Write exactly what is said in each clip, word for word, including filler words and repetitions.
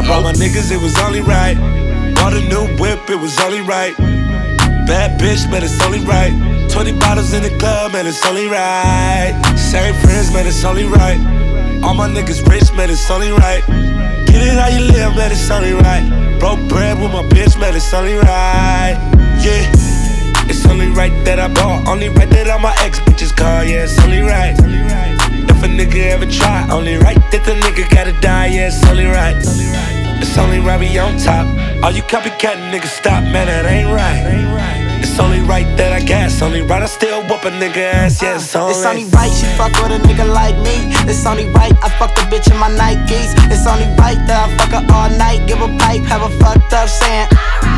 brought my niggas, it was only right. Bought a new whip, it was only right. Bad bitch, man, it's only right. Twenty bottles in the club, man, it's only right. Same friends, man, it's only right. All my niggas rich, man, it's only right. Get it how you live, man, it's only right. Broke bread with my bitch, man, it's only right. Yeah, it's only right that I bought. Only right that all my ex bitches call. Yeah, it's only right. If a nigga ever try, only right that the nigga gotta die. Yeah, it's only right. It's only right we on top. All you copycat niggas stop, man, that ain't right. It's only right that I gas. Only right I still whoop a nigga ass. Yeah, it's only It's only right she fuck with a nigga like me. It's only right I fuck a bitch in my Nikes. It's only right that I fuck her all night. Give a pipe, have a fucked up saying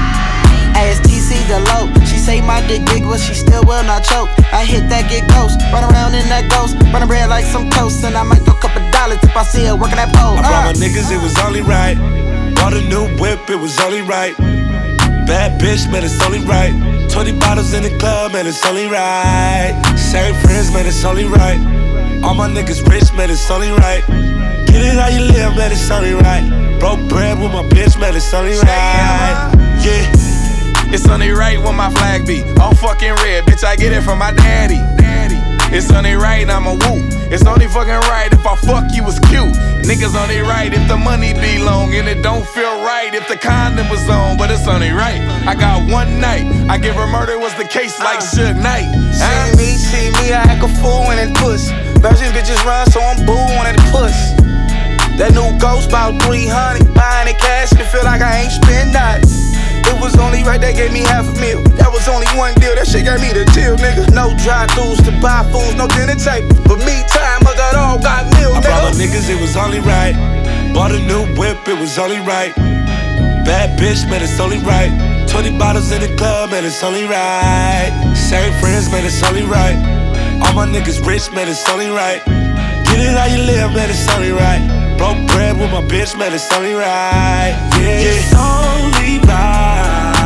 ask T C the low. She say my dick big, but she still will not choke. I hit that get ghost, run around in that ghost, run red like some toast, and I might go couple dollars if I see her working that pole. I brought my niggas, it was only right. Bought a new whip, it was only right. Bad bitch, man, it's only right. Twenty bottles in the club, man, it's only right. Same friends, man, it's only right. All my niggas rich, man, it's only right. Get it how you live, man, it's only right. Broke bread with my bitch, man, it's only right. Yeah. It's only right when my flag be all fucking red, bitch, I get it from my daddy. Daddy. It's only right, I'ma woo. It's only fucking right if I fuck you was cute. Niggas only right if the money be long, and it don't feel right if the condom was on, but it's only right. I got one night, I give her murder was the case like Suge Knight. See me, see me, I act a fool in that puss. Virgin bitches run, so I'm booing at the puss. That new ghost bout three hundred, buying it cash and feel like I ain't spend nothing. It was only right that gave me half a meal. That was only one deal, that shit gave me the chill, nigga. No drive-thrus to buy fools, no dinner table. But me time, I got all got meal, I nigga. brought my niggas, it was only right. Bought a new whip, it was only right. Bad bitch, man, it's only right. Twenty bottles in the club, man, it's only right. Same friends, man, it's only right. All my niggas rich, man, it's only right. Get it how you live, man, it's only right. Broke bread with my bitch, man, it's only right. Yeah, yeah. It's only right.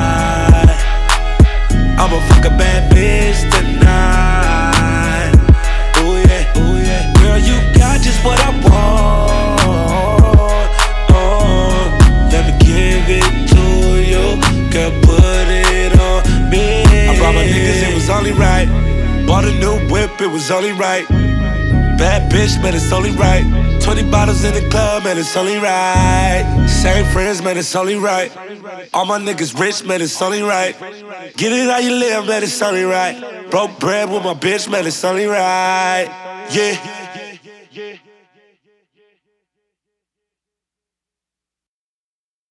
I'ma fuck a bad bitch tonight. Ooh yeah, ooh yeah. Girl, you got just what I want. Oh, let me give it to you. Girl, put it on me. I brought my niggas, it was only right. Bought a new whip, it was only right. Bad bitch, man, it's only right. Twenty bottles in the club, man, it's only right. Same friends, man, it's only right. All my niggas rich, man, it's only right. Get it how you live, man, it's only right. Broke bread with my bitch, man, it's only right. Yeah.